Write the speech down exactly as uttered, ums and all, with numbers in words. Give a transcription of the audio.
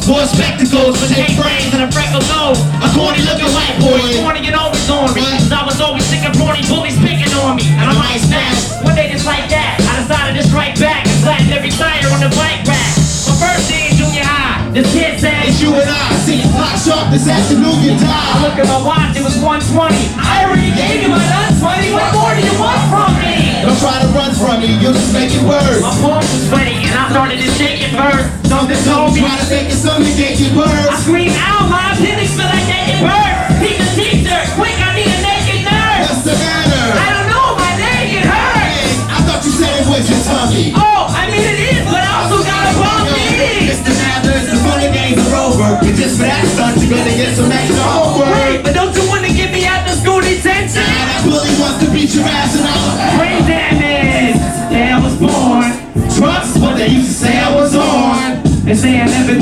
Wore spectacles with eight brains and a freckle nose. A corny looking white boy, corny and always on me. Cause I was always sick of brawny bullies picking on me. And I might snap. One day just like that, I decided to strike back and flatten every tire on the bike rack. My first day in junior high, this kid said, It's you and I, see clock sharp this afternoon you I die. look at my watch, it was one twenty. I already gave you my lunch money, what more do you want from me? Don't try to run from me, you'll just make it worse. My palms was sweaty and I started to shake it first. Something told me, Try to make it something get you I worse. screamed out, my appendix feel like naked bird. He's a teacher, quick, I need a naked nurse. What's the matter? I don't know, my leg, it hurts. Hey, I thought you said it was your tummy. Oh, I mean it is, but I also got a bum knee. Mister Mathers, the funny days are over. But just for that stunt, you're gonna get some extra homework. Wait, but don't you want to get me out the school detention? Now that bully wants to beat your ass and I'm Brain damage, yeah, I was born. trust what they used to say I was on. They say I never